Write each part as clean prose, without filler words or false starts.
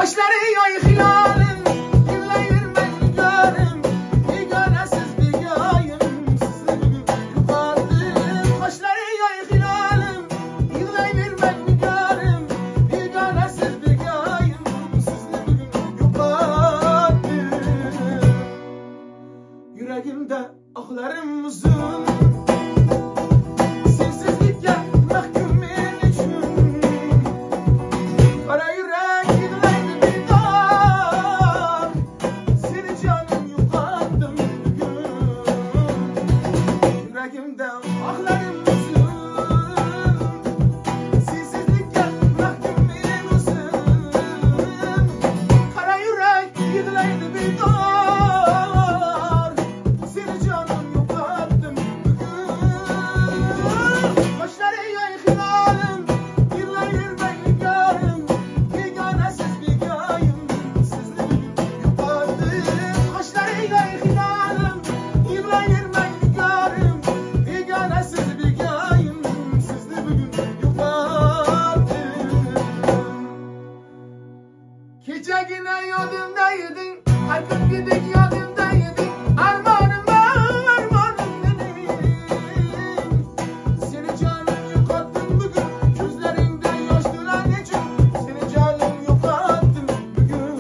Başları yoy hilalım, yıllayırmen nigarım, beganesiz begayım, sizi bugün yukardım. Başları yoy hilalım, yıllayırmen nigarım, beganesiz begayım, sizi bugün yukardım. Yüreğimde ahlarım uzun, sensizlikle mahkum el için. Kara yürek yıkılaydı bir dar, seni canım yukardım bugün. Yüreğimde ahlarım uzun, sensizlikle mahkum el uzun. Kara yürek yıkılaydı bir dar, seni canım yukardım bugün. Başları yoy hilalım, yıllayırmen nigarım, beganesiz begayım, sizi bugün yukardım. Başları yoy hilalım, yıllayırmen nigarım, beganesiz begayım, sizi bugün yukardım. Gecegine yodundaydın, her gün gidip yodundaydın. Armanım var, armanım benim. Seni canım yukarttım bugün, gözlerinden yaş dönen için. Seni canım yukarttım bugün.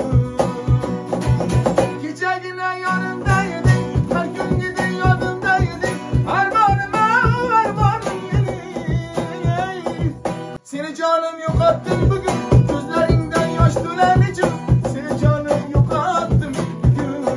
Gecegine yanımdaydın, her gün gidip yodundaydın. Armanım var, armanım benim. Seni canım yukarttım bugün, gözlerinden yaş dönen için. Seni canım yukarttım bugün.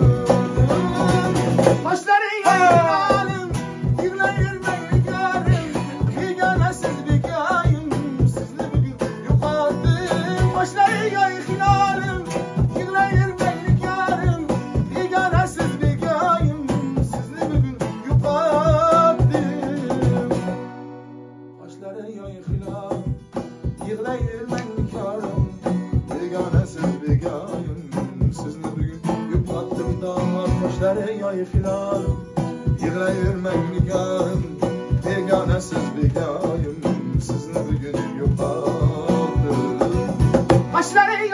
Başları yanarım, yıklayırmen nigarım, beganesiz begayım, sizi bugün yukarttım. Başları hilalım, yıklayırmen nigarım, beganesiz begayım, sizi bugün yukarttım. Başları hilalım, yıklayırmen nigarım, beganesiz begayım, sizni bugün yukarttım da. Başları yoy hilalım, yıklayırmen nigarım, beganesiz begayım, sizni bugün yukarttım. Başları